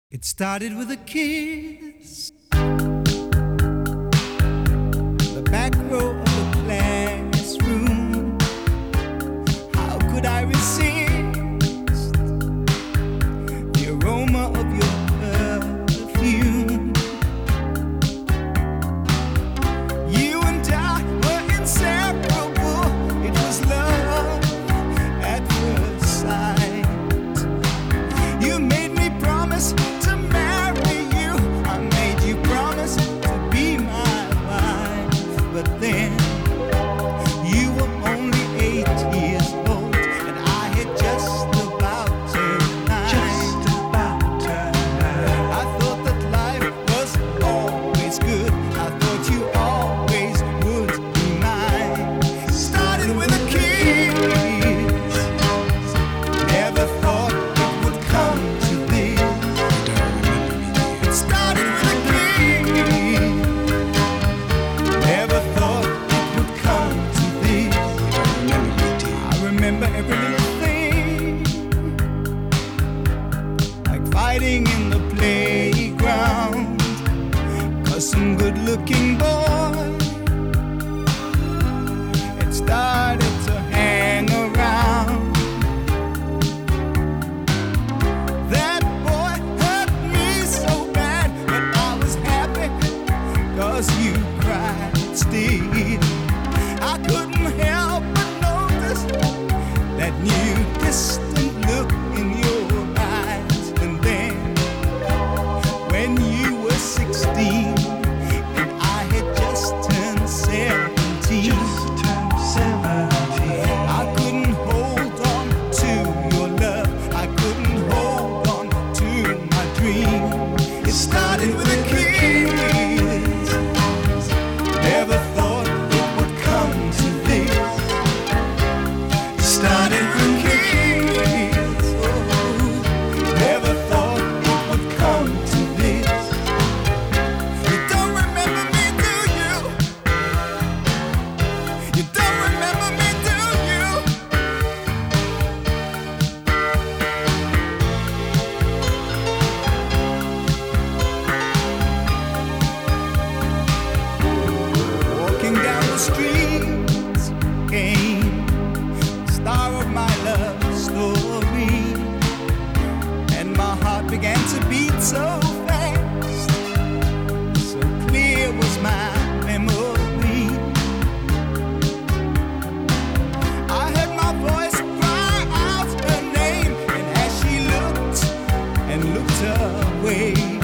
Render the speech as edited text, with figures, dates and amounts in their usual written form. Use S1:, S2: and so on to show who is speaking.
S1: It started with a kiss, the back row of the classroom. How could I resist the aroma of your perfume? You and I were inseparable. It was love at first sight. You made me promise to marry you. I made you promise to be my wife. But then you were only 8 years old, and I had just about turned 9. I thought that life was always good. I thought you always would be mine. Started with a kiss. Never thought it would come to this. It started with a kiss. Never thought it would come to this. I remember every little thing, like fighting in the playground, 'cause some good-looking boy had started to hang around. That boy hurt me so bad, but I was happy 'cause you cried still. I couldn't help but notice that new distant look in your eyes. And then when you were 16 and I had just turned 17, I couldn't hold on to your love. I couldn't hold on to my dream. It started with a kiss. Never thought it would come to this. Started with a kiss. Oh, never thought it would come to this. You don't remember me, do you? You don't remember me, do you? Walking down the streets came the star of my love story, and my heart began to beat so fast, so clear was my memory. I heard my voice cry out her name, and as she looked and looked away,